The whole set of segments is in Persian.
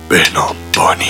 بهنام بانی.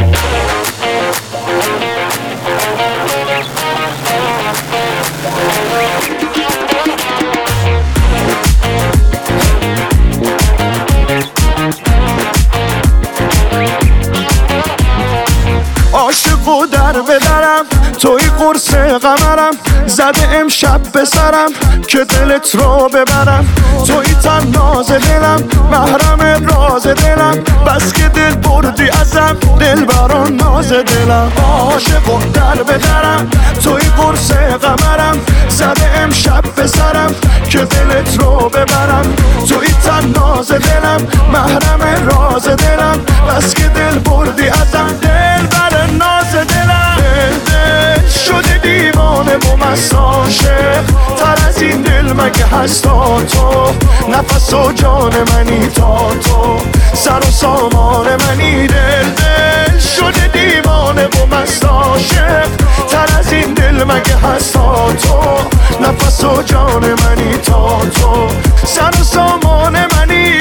عاشق و در بدرم توی قرص قمرم، زده امشب به سرم که دلت رو ببرم. توی تناز دلم، محرم راز دلم، بس که دل بردی ازم، دل بران ناز دلم. عاشق و در بدرم توی قرص قمرم، زده امشب به سرم که دلت رو ببرم. توی تناز دلم، محرم راز دلم، بس که دل بردی ازم، دل بران ناز دلم. دل شده دیوانه و مست عاشق، تر از این دل مگه هست تا تو؟ نفس و جان منی تا تو، سر و سامان منی. دل شده دیوانه و مست عاشق، تر از این دل مگه هست تا تو؟ نفس و جان منی تا تو، سر و سامان منی.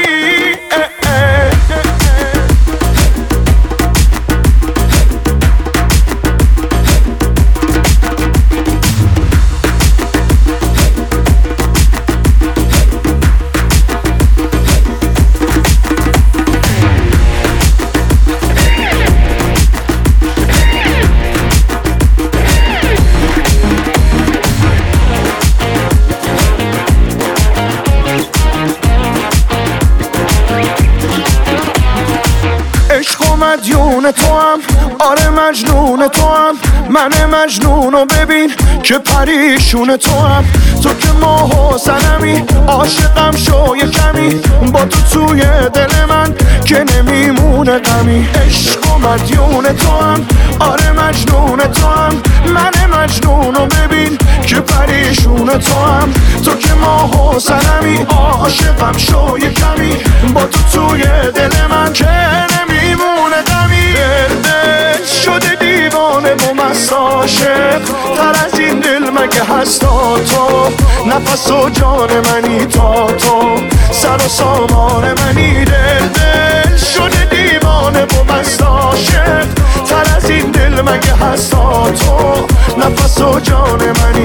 مدیون تو هم، آره مجنون تو هم، من مجنونو ببین که پریشون تو هم. تو که ماه و سنمی، عاشقم شو یه کمی، با تو توی دل من که نمیمونه غمی. عشق و مدیون تو هم، آره مجنون تو هم، من مجنونو ببین که پریشون تو هم. تو که ماه و سنمی، عاشقم شو یه کمی، با تو توی دل من که نمیمونه غمی. دل شده دیوانه و مست عاشق، تر از این دل مگه هست تا تو؟ نفس و جان منی تا تو، سر و سامان منی. دل شده دیوانه و مست عاشق، تر از این دل مگه هست تا تو؟ نفس و جان منی.